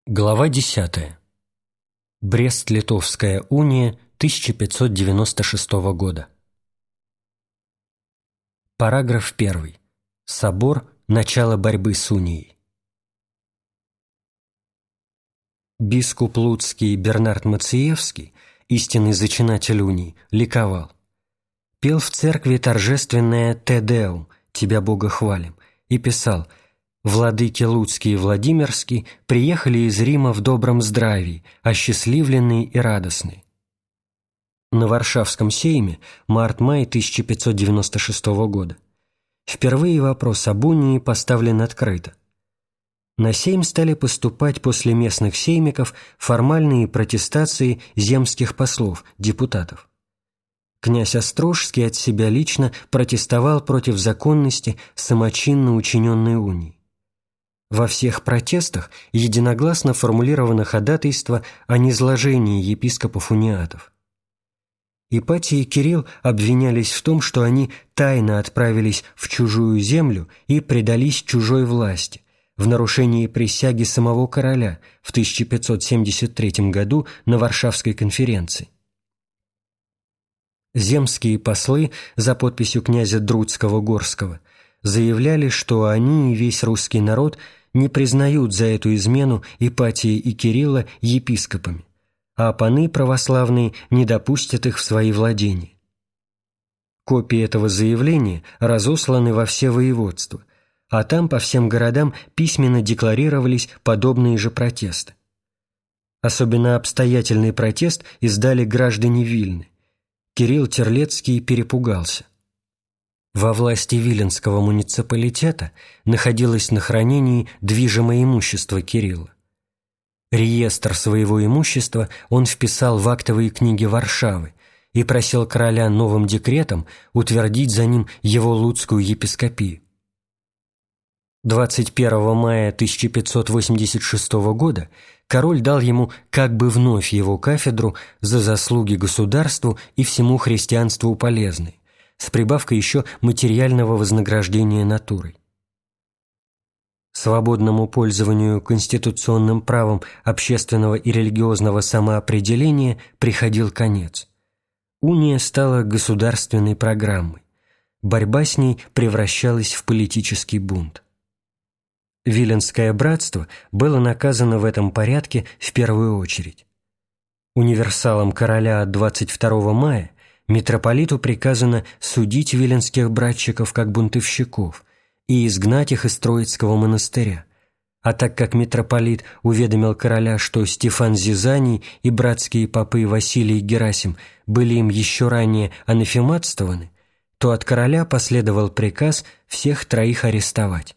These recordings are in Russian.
Глава 10. Брест-Литовская уния 1596 года. Параграф 1. Собор. Начало борьбы с унией. Бискуп Луцкий Бернард Мациевский, истинный зачинатель унии, ликовал. Пел в церкви торжественное «Те Деум», «Тебя, Бога, хвалим», и писал: «Владыки Луцкий и Владимирский приехали из Рима в добром здравии, осчастливленные и радостные». На Варшавском сейме, март-май 1596 года, впервые вопрос об унии поставлен открыто. На сейм стали поступать после местных сеймиков формальные протестации земских послов, депутатов. Князь Острожский от себя лично протестовал против законности самочинно учиненной унии. Во всех протестах единогласно формулировано ходатайство о низложении епископов-униатов. Ипатий и Кирилл обвинялись в том, что они тайно отправились в чужую землю и предались чужой власти, в нарушении присяги самого короля в 1573 году на Варшавской конференции. Земские послы за подписью князя Друцкого-Горского заявляли, что они и весь русский народ не признают за эту измену Ипатия и Кирилла епископами, а паны православные не допустят их в свои владения. Копии этого заявления разосланы во все воеводства, а там по всем городам письменно декларировались подобные же протесты. Особенно обстоятельный протест издали граждане Вильны. Кирилл Терлецкий перепугался. Во власти Виленского муниципалитета находилось на хранении движимое имущество Кирилла. Реестр своего имущества он вписал в актовые книги Варшавы и просил короля новым декретом утвердить за ним его луцкую епископию. 21 мая 1586 года король дал ему как бы вновь его кафедру за заслуги государству и всему христианству полезной, с прибавкой еще материального вознаграждения натурой. Свободному пользованию конституционным правом общественного и религиозного самоопределения приходил конец. Уния стала государственной программой. Борьба с ней превращалась в политический бунт. Виленское братство было наказано в этом порядке в первую очередь. Универсалом короля от 22 мая митрополиту приказано судить виленских братчиков как бунтовщиков и изгнать их из Троицкого монастыря, а так как митрополит уведомил короля, что Стефан Зизаний и братские попы Василий и Герасим были им еще ранее анафематствованы, то от короля последовал приказ всех троих арестовать.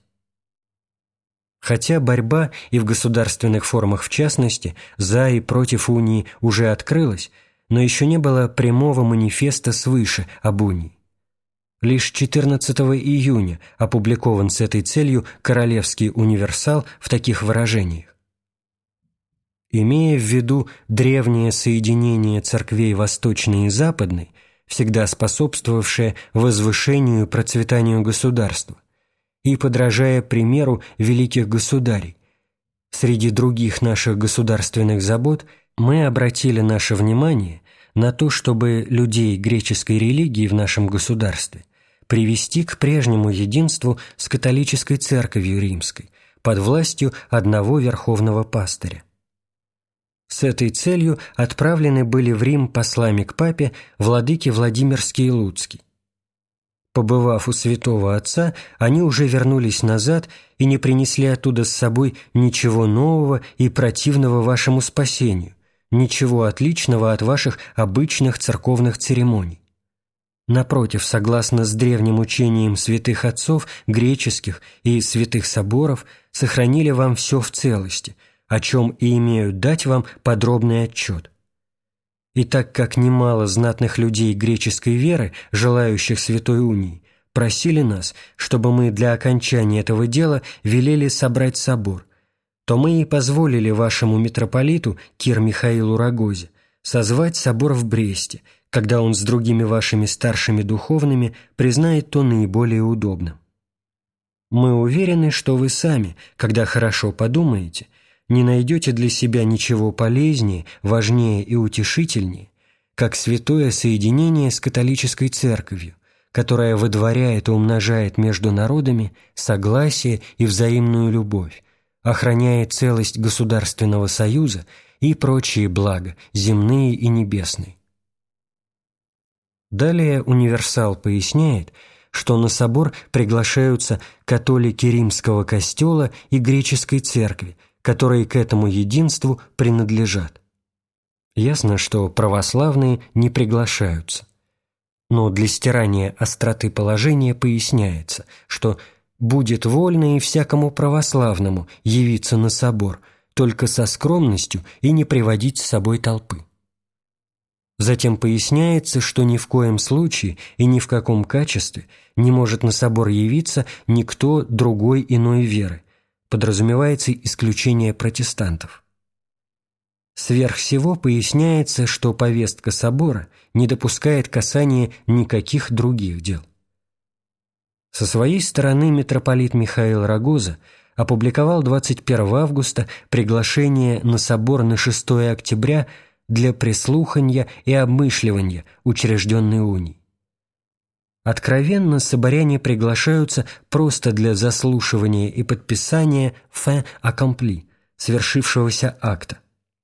Хотя борьба, и в государственных формах в частности, за и против унии уже открылась, но еще не было прямого манифеста свыше об унии. Лишь 14 июня опубликован с этой целью Королевский универсал в таких выражениях: «Имея в виду древнее соединение церквей Восточной и Западной, всегда способствовавшее возвышению и процветанию государства, и подражая примеру великих государей, среди других наших государственных забот мы обратили наше внимание на то, чтобы людей греческой религии в нашем государстве привести к прежнему единству с католической церковью римской под властью одного верховного пастыря. С этой целью отправлены были в Рим послами к папе владыки Владимирский и Луцкий. Побывав у святого отца, они уже вернулись назад и не принесли оттуда с собой ничего нового и противного вашему спасению, ничего отличного от ваших обычных церковных церемоний. Напротив, согласно с древним учением святых отцов, греческих и святых соборов, сохранили вам все в целости, о чем и имеют дать вам подробный отчет. И так как немало знатных людей греческой веры, желающих святой унии, просили нас, чтобы мы для окончания этого дела велели собрать собор, то мы и позволили вашему митрополиту Кир Михаилу Рогозе созвать собор в Бресте, когда он с другими вашими старшими духовными признает то наиболее удобным. Мы уверены, что вы сами, когда хорошо подумаете, не найдете для себя ничего полезнее, важнее и утешительнее, как святое соединение с католической церковью, которая выдворяет и умножает между народами согласие и взаимную любовь, охраняет целость государственного союза и прочие блага, земные и небесные. Далее универсал поясняет, что на собор приглашаются католики Римского Костола и Греческой Церкви, которые к этому единству принадлежат. Ясно, что православные не приглашаются. Но для стирания остроты положения поясняется, что «будет вольно и всякому православному явиться на собор, только со скромностью и не приводить с собой толпы». Затем поясняется, что ни в коем случае и ни в каком качестве не может на собор явиться никто другой иной веры, подразумевается исключение протестантов. Сверх всего поясняется, что повестка собора не допускает касания никаких других дел. Со своей стороны митрополит Михаил Рагоза опубликовал 21 августа приглашение на собор на 6 октября для прислуханья и обмышливания учрежденной унии. Откровенно соборяне приглашаются просто для заслушивания и подписания «fin accompli» свершившегося акта.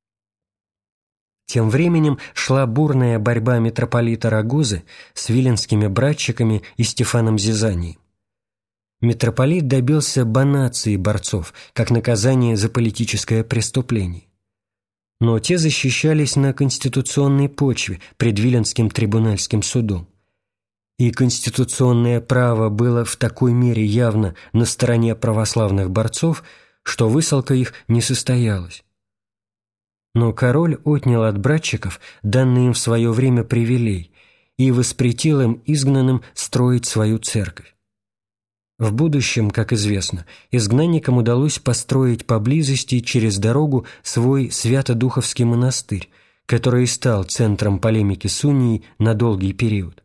Тем временем шла бурная борьба митрополита Рагозы с виленскими братчиками и Стефаном Зизанием. Митрополит добился банации борцов как наказание за политическое преступление. Но те защищались на конституционной почве пред Виленским трибунальским судом. И конституционное право было в такой мере явно на стороне православных борцов, что высылка их не состоялась. Но король отнял от братчиков данный им в свое время привилей и воспретил им изгнанным строить свою церковь. В будущем, как известно, изгнанникам удалось построить поблизости через дорогу свой Свято-Духовский монастырь, который и стал центром полемики с унией на долгий период.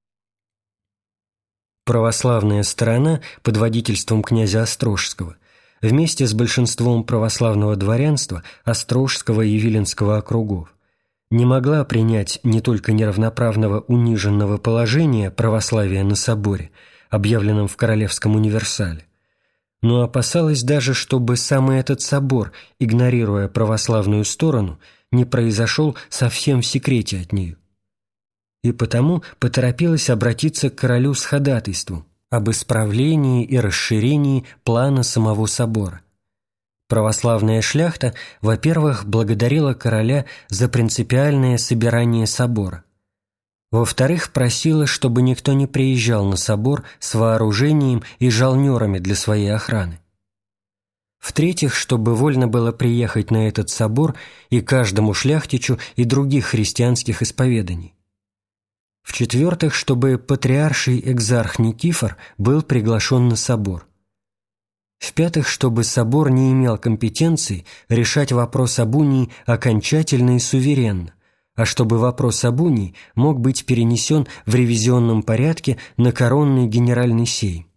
Православная сторона под водительством князя Острожского вместе с большинством православного дворянства Острожского и Виленского округов не могла принять не только неравноправного униженного положения православия на соборе, объявленном в Королевском универсале, но опасалась даже, чтобы самый этот собор, игнорируя православную сторону, не произошел совсем в секрете от нее. И потому поторопилась обратиться к королю с ходатайством об исправлении и расширении плана самого собора. Православная шляхта, во-первых, благодарила короля за принципиальное собирание собора. Во-вторых, просила, чтобы никто не приезжал на собор с вооружением и жалнерами для своей охраны. В-третьих, чтобы вольно было приехать на этот собор и каждому шляхтичу и других христианских исповеданий. В-четвертых, чтобы патриарший экзарх Никифор был приглашен на собор. В-пятых, чтобы собор не имел компетенции решать вопрос об унии окончательно и суверенно, а чтобы вопрос об унии мог быть перенесен в ревизионном порядке на коронный генеральный сейм.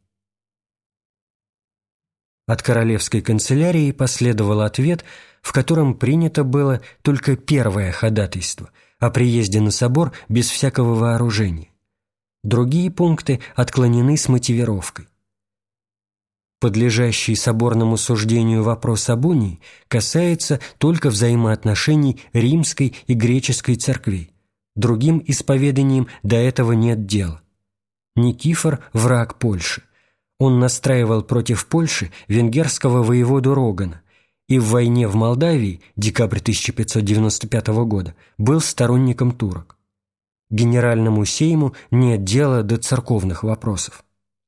От королевской канцелярии последовал ответ, в котором принято было только первое ходатайство о приезде на собор без всякого вооружения. Другие пункты отклонены с мотивировкой. Подлежащий соборному суждению вопрос об унии касается только взаимоотношений римской и греческой церквей. Другим исповеданиям до этого нет дела. Никифор – враг Польши. Он настраивал против Польши венгерского воеводу Рогана и в войне в Молдавии, декабрь 1595 года, был сторонником турок. Генеральному сейму нет дела до церковных вопросов.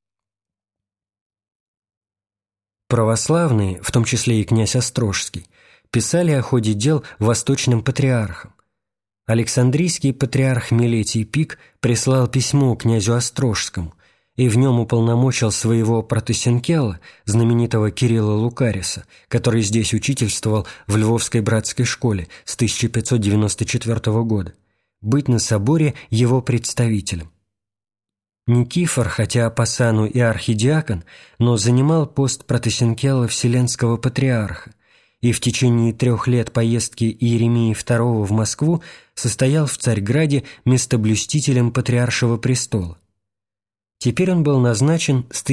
Православные, в том числе и князь Острожский, писали о ходе дел восточным патриархам. Александрийский патриарх Милетий Пик прислал письмо князю Острожскому и в нем уполномочил своего протосенкела, знаменитого Кирилла Лукариса, который здесь учительствовал в Львовской братской школе с 1594 года, быть на соборе его представителем. Никифор, хотя по сану и архидиакон, но занимал пост протосенкела Вселенского патриарха и в течение 3 лет поездки Иеремии II в Москву состоял в Царьграде местоблюстителем Патриаршего престола. Теперь он был назначен с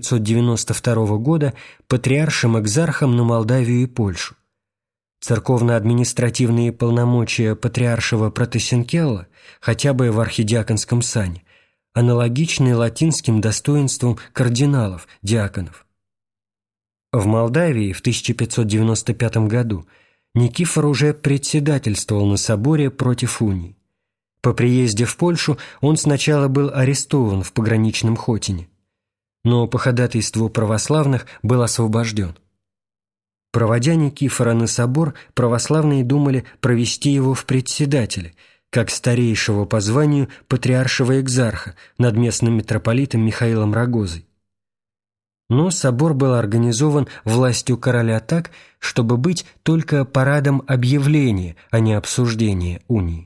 1592 года патриаршем-экзархом на Молдавию и Польшу. Церковно-административные полномочия патриаршего протосинкелла, хотя бы в архидиаконском сане, аналогичны латинским достоинствам кардиналов, диаконов. В Молдавии в 1595 году Никифор уже председательствовал на соборе против унии. По приезде в Польшу он сначала был арестован в пограничном Хотине, но по ходатайству православных был освобожден. Проводя Никифора на собор, православные думали провести его в председатели, как старейшего по званию патриаршего экзарха над местным митрополитом Михаилом Рогозой. Но собор был организован властью короля так, чтобы быть только парадом объявления, а не обсуждения унии.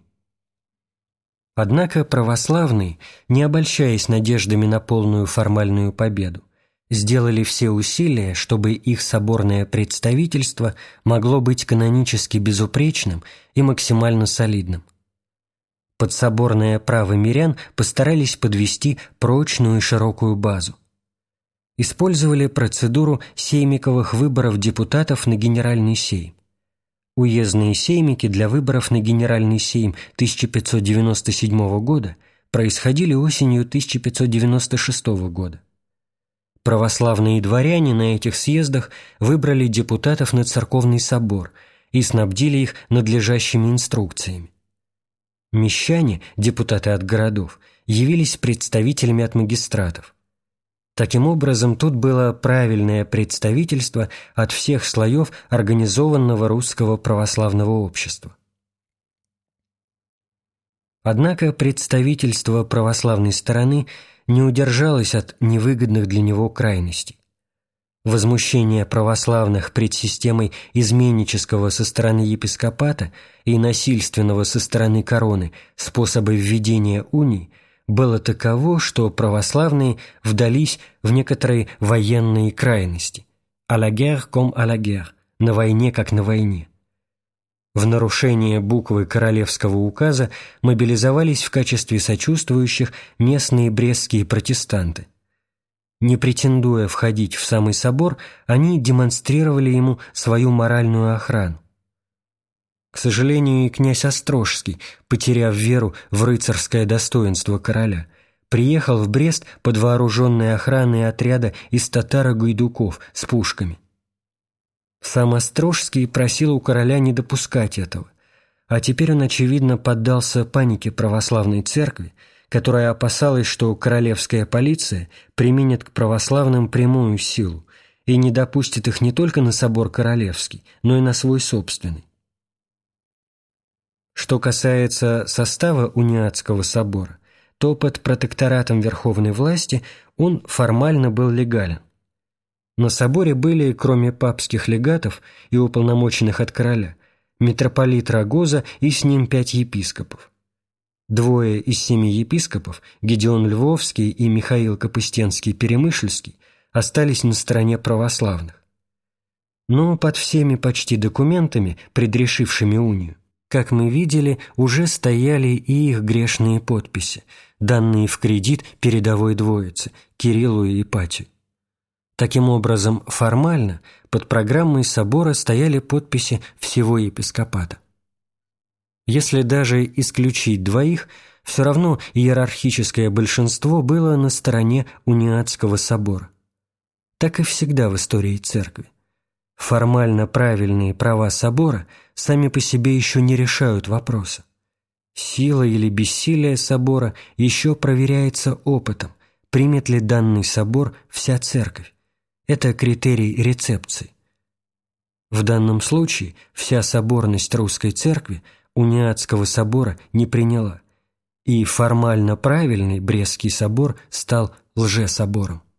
Однако православные, не обольщаясь надеждами на полную формальную победу, сделали все усилия, чтобы их соборное представительство могло быть канонически безупречным и максимально солидным. Под соборное право мирян постарались подвести прочную и широкую базу. Использовали процедуру сеймиковых выборов депутатов на Генеральный сейм. Уездные сеймики для выборов на Генеральный сейм 1597 года происходили осенью 1596 года. Православные дворяне на этих съездах выбрали депутатов на церковный собор и снабдили их надлежащими инструкциями. Мещане, депутаты от городов, явились представителями от магистратов. Таким образом, тут было правильное представительство от всех слоев организованного русского православного общества. Однако представительство православной стороны не удержалось от невыгодных для него крайностей. Возмущение православных пред системой изменнического со стороны епископата и насильственного со стороны короны способа введения унии было таково, что православные вдались в некоторые военные крайности «à la guerre comme à la guerre» – «на войне, как на войне». В нарушение буквы королевского указа мобилизовались в качестве сочувствующих местные брестские протестанты. Не претендуя входить в самый собор, они демонстрировали ему свою моральную охрану. К сожалению, и князь Острожский, потеряв веру в рыцарское достоинство короля, приехал в Брест под вооруженной охраной отряда из татаро-гайдуков с пушками. Сам Острожский просил у короля не допускать этого, а теперь он, очевидно, поддался панике православной церкви, которая опасалась, что королевская полиция применит к православным прямую силу и не допустит их не только на собор королевский, но и на свой собственный. Что касается состава униатского собора, то под протекторатом верховной власти он формально был легален. На соборе были, кроме папских легатов и уполномоченных от короля, митрополит Рогоза и с ним 5 епископов. 2 из 7 епископов, Гедеон Львовский и Михаил Капыстенский-Перемышльский, остались на стороне православных. Но под всеми почти документами, предрешившими унию, как мы видели, уже стояли и их грешные подписи, данные в кредит передовой двоице Кириллу и Ипатию. Таким образом, формально под программой собора стояли подписи всего епископата. Если даже исключить 2, все равно иерархическое большинство было на стороне униатского собора. Так и всегда в истории церкви. Формально правильные права собора сами по себе еще не решают вопроса. Сила или бессилие собора еще проверяется опытом, примет ли данный собор вся церковь. Это критерий рецепции. В данном случае вся соборность русской церкви униатского собора не приняла, и формально правильный Брестский собор стал лжесобором.